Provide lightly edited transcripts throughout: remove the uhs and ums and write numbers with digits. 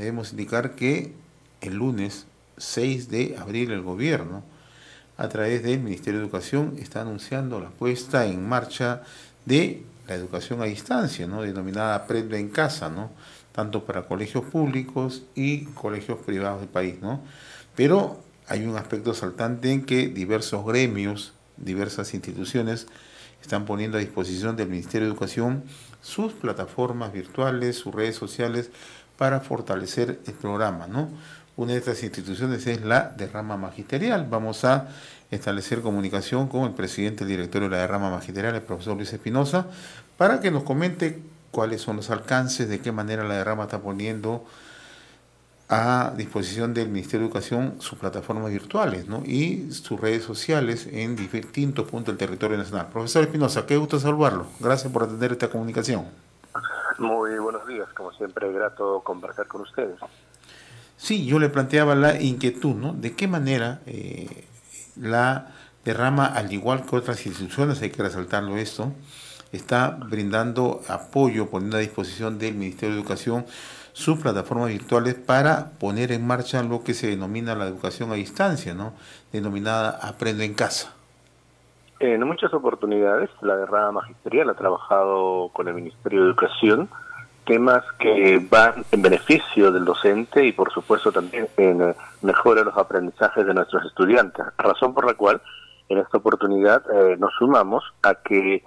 debemos indicar que el lunes 6 de abril el gobierno, a través del Ministerio de Educación, está anunciando la puesta en marcha de la educación a distancia, ¿no? Denominada Aprende en Casa, ¿no? Tanto para colegios públicos y colegios privados del país, ¿no? Pero hay un aspecto saltante en que diversos gremios, diversas instituciones están poniendo a disposición del Ministerio de Educación sus plataformas virtuales, sus redes sociales para fortalecer el programa, ¿no? Una de estas instituciones es la derrama magisterial. Vamos a establecer comunicación con el presidente del directorio de la derrama magisterial, el profesor Luis Espinosa, para que nos comente cuáles son los alcances, de qué manera la derrama está poniendo a disposición del Ministerio de Educación sus plataformas virtuales, ¿no? Y sus redes sociales en distintos puntos del territorio nacional. Profesor Espinosa, qué gusto saludarlo. Gracias por atender esta comunicación. Muy buenos días, como siempre, grato conversar con ustedes. Sí, yo le planteaba la inquietud, ¿no? ¿De qué manera la derrama, al igual que otras instituciones, hay que resaltarlo esto, está brindando apoyo, poniendo a disposición del Ministerio de Educación sus plataformas virtuales para poner en marcha lo que se denomina la educación a distancia, ¿no? Denominada Aprende en Casa? En muchas oportunidades, la derrama magisterial ha trabajado con el Ministerio de Educación temas que van en beneficio del docente y, por supuesto, también en mejora los aprendizajes de nuestros estudiantes, razón por la cual en esta oportunidad nos sumamos a que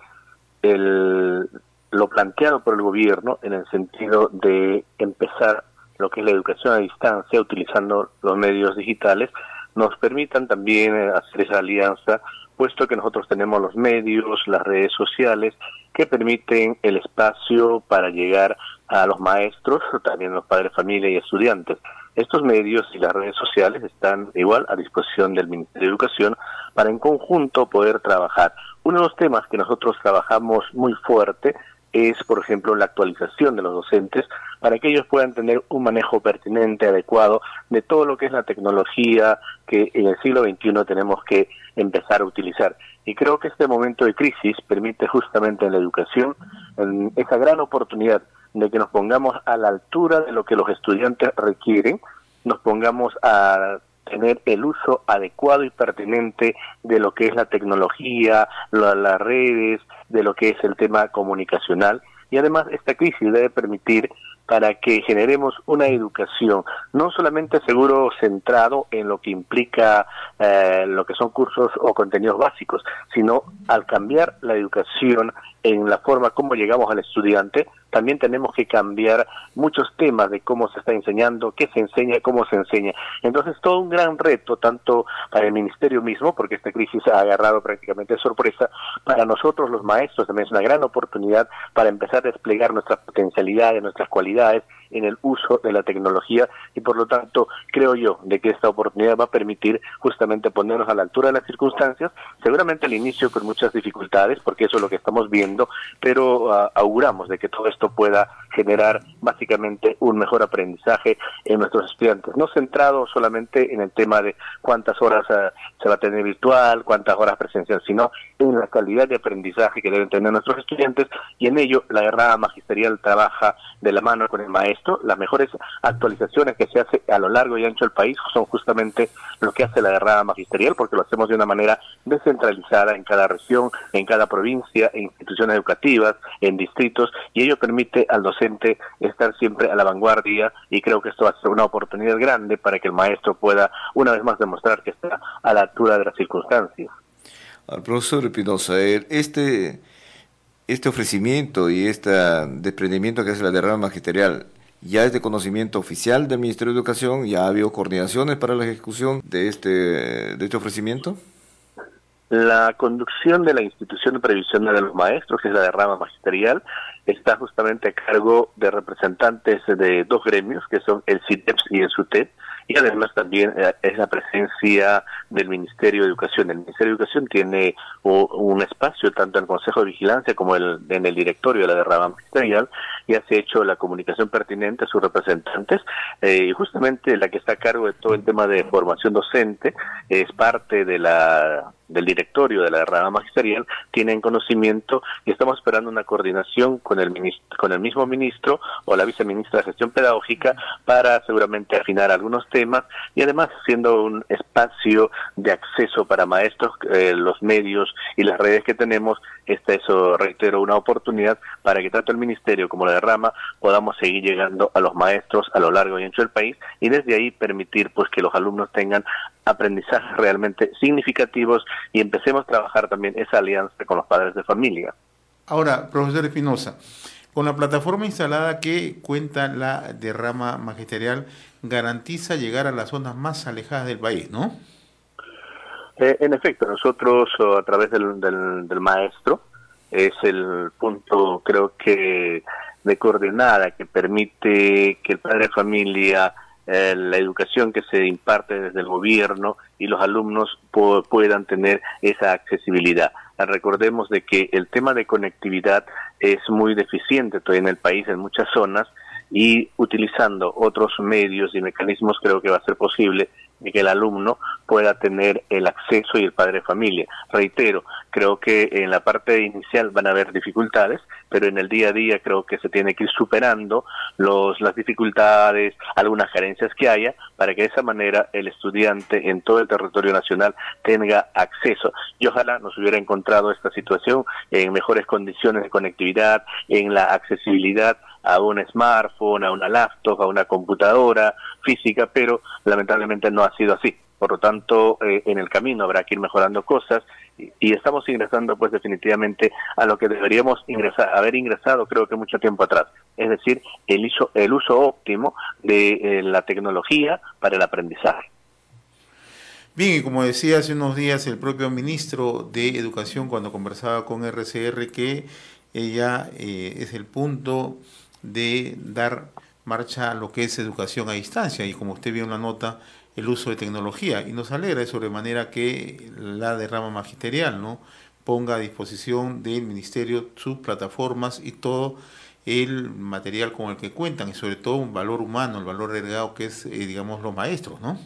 lo planteado por el gobierno en el sentido de empezar lo que es la educación a distancia utilizando los medios digitales nos permitan también hacer esa alianza, puesto que nosotros tenemos los medios, las redes sociales que permiten el espacio para llegar a los maestros, también los padres de familia y estudiantes. Estos medios y las redes sociales están igual a disposición del Ministerio de Educación para en conjunto poder trabajar. Uno de los temas que nosotros trabajamos muy fuerte es, por ejemplo, la actualización de los docentes para que ellos puedan tener un manejo pertinente, adecuado, de todo lo que es la tecnología que en el siglo XXI tenemos que empezar a utilizar. Y creo que este momento de crisis permite justamente en la educación esa gran oportunidad de que nos pongamos a la altura de lo que los estudiantes requieren, nos pongamos a tener el uso adecuado y pertinente de lo que es la tecnología, las redes, de lo que es el tema comunicacional. Y además esta crisis debe permitir para que generemos una educación, no solamente seguro centrado en lo que implica lo que son cursos o contenidos básicos, sino al cambiar la educación en la forma como llegamos al estudiante, también tenemos que cambiar muchos temas de cómo se está enseñando, qué se enseña, cómo se enseña. Entonces, todo un gran reto, tanto para el ministerio mismo, porque esta crisis ha agarrado prácticamente de sorpresa, para nosotros los maestros también es una gran oportunidad para empezar a desplegar nuestras potencialidades, nuestras cualidades en el uso de la tecnología y por lo tanto creo yo de que esta oportunidad va a permitir justamente ponernos a la altura de las circunstancias, seguramente al inicio con muchas dificultades porque eso es lo que estamos viendo, pero auguramos de que todo esto pueda generar básicamente un mejor aprendizaje en nuestros estudiantes, no centrado solamente en el tema de cuántas horas se va a tener virtual, cuántas horas presencial, sino en la calidad de aprendizaje que deben tener nuestros estudiantes y en ello la derrama magisterial trabaja de la mano con el maestro. Las mejores actualizaciones que se hace a lo largo y ancho del país son justamente lo que hace la derrama magisterial porque lo hacemos de una manera descentralizada en cada región, en cada provincia, en instituciones educativas, en distritos y ello permite al docente estar siempre a la vanguardia y creo que esto va a ser una oportunidad grande para que el maestro pueda una vez más demostrar que está a la altura de las circunstancias. Al profesor Espinosa, este ofrecimiento y este desprendimiento que hace la derrama magisterial, ¿ya es de conocimiento oficial del Ministerio de Educación? ¿Ya ha habido coordinaciones para la ejecución de este ofrecimiento? La conducción de la institución de previsión de los maestros, que es la derrama magisterial, está justamente a cargo de representantes de dos gremios, que son el CITEPS y el SUTEP, y además también es la presencia del Ministerio de Educación. El Ministerio de Educación tiene un espacio tanto en el Consejo de Vigilancia como en el directorio de la derrama magisterial. Ya se ha hecho la comunicación pertinente a sus representantes, y justamente la que está a cargo de todo el tema de formación docente es parte de del directorio de la derrama magisterial, tienen conocimiento y estamos esperando una coordinación con el mismo ministro o la viceministra de Gestión Pedagógica para seguramente afinar algunos temas y además siendo un espacio de acceso para maestros, los medios y las redes que tenemos, eso reitero, una oportunidad para que tanto el ministerio como la derrama podamos seguir llegando a los maestros a lo largo y ancho del país y desde ahí permitir pues que los alumnos tengan aprendizajes realmente significativos y empecemos a trabajar también esa alianza con los padres de familia. Ahora, profesor Espinosa, con la plataforma instalada que cuenta la derrama magisterial, garantiza llegar a las zonas más alejadas del país, ¿no? En efecto, nosotros a través del maestro es el punto, creo que, de coordenada que permite que el padre de familia, la educación que se imparte desde el gobierno y los alumnos puedan tener esa accesibilidad. Recordemos de que el tema de conectividad es muy deficiente todavía en el país, en muchas zonas, y utilizando otros medios y mecanismos creo que va a ser posible de que el alumno pueda tener el acceso y el padre de familia. Reitero, creo que en la parte inicial van a haber dificultades, pero en el día a día creo que se tiene que ir superando las dificultades, algunas carencias que haya, para que de esa manera el estudiante en todo el territorio nacional tenga acceso. Y ojalá nos hubiera encontrado esta situación en mejores condiciones de conectividad, en la accesibilidad a un smartphone, a una laptop, a una computadora física, pero lamentablemente no ha sido así. Por lo tanto, en el camino habrá que ir mejorando cosas y estamos ingresando pues definitivamente a lo que deberíamos haber ingresado creo que mucho tiempo atrás, es decir, el uso óptimo de la tecnología para el aprendizaje. Bien, y como decía hace unos días el propio ministro de Educación cuando conversaba con RCR, que ella es el punto de dar marcha a lo que es educación a distancia y como usted vio en la nota, el uso de tecnología, y nos alegra de sobremanera que la derrama magisterial, ¿no?, ponga a disposición del ministerio sus plataformas y todo el material con el que cuentan y sobre todo un valor humano, el valor agregado que es, digamos, los maestros, ¿no?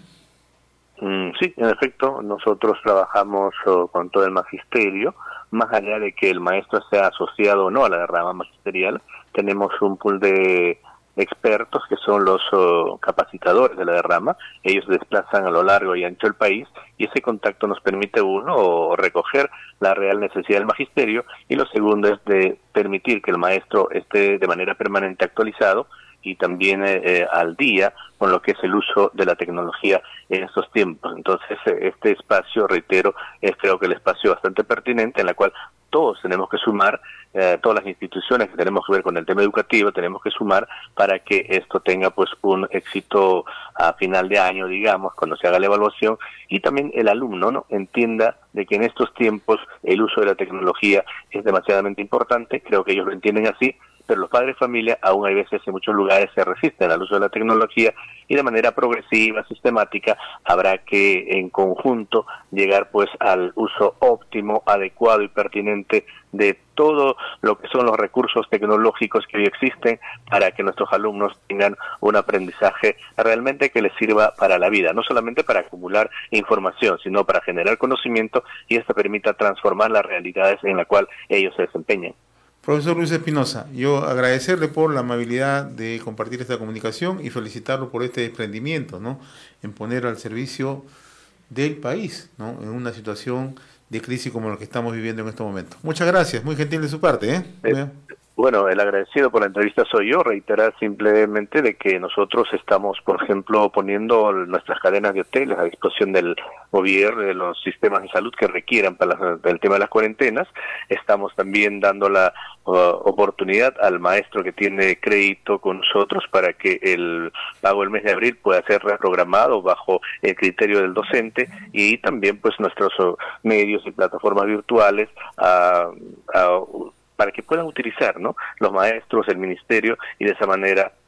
Sí, en efecto, nosotros trabajamos con todo el magisterio, más allá de que el maestro sea asociado o no a la derrama magisterial, tenemos un pool de expertos que son los capacitadores de la derrama. Ellos se desplazan a lo largo y ancho del país y ese contacto nos permite recoger la real necesidad del magisterio y lo segundo es de permitir que el maestro esté de manera permanente actualizado y también al día con lo que es el uso de la tecnología en estos tiempos. Entonces, este espacio, reitero, es creo que el espacio bastante pertinente en la cual todos tenemos que sumar, todas las instituciones que tenemos que ver con el tema educativo, tenemos que sumar para que esto tenga pues un éxito a final de año, digamos, cuando se haga la evaluación, y también el alumno, ¿no?, entienda de que en estos tiempos el uso de la tecnología es demasiadamente importante, creo que ellos lo entienden así, pero los padres de familia aún hay veces en muchos lugares se resisten al uso de la tecnología y de manera progresiva, sistemática, habrá que en conjunto llegar pues al uso óptimo, adecuado y pertinente de todo lo que son los recursos tecnológicos que hoy existen para que nuestros alumnos tengan un aprendizaje realmente que les sirva para la vida, no solamente para acumular información, sino para generar conocimiento y esto permita transformar las realidades en la cual ellos se desempeñan. Profesor Luis Espinosa, yo agradecerle por la amabilidad de compartir esta comunicación y felicitarlo por este desprendimiento, ¿no?, en poner al servicio del país, ¿no?, en una situación de crisis como la que estamos viviendo en este momento. Muchas gracias, muy gentil de su parte, ¿eh? Bueno, el agradecido por la entrevista soy yo, reiterar simplemente de que nosotros estamos, por ejemplo, poniendo nuestras cadenas de hoteles a disposición del gobierno, de los sistemas de salud que requieran para el tema de las cuarentenas. Estamos también dando la oportunidad al maestro que tiene crédito con nosotros para que el pago del mes de abril pueda ser reprogramado bajo el criterio del docente y también pues nuestros medios y plataformas virtuales para que puedan utilizar, ¿no?, los maestros, el ministerio, y de esa manera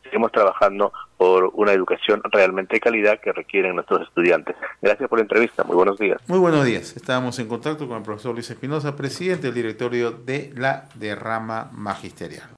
seguimos trabajando por una educación realmente de calidad que requieren nuestros estudiantes. Gracias por la entrevista, muy buenos días. Muy buenos días. Estábamos en contacto con el profesor Luis Espinosa, presidente del directorio de la derrama magisterial.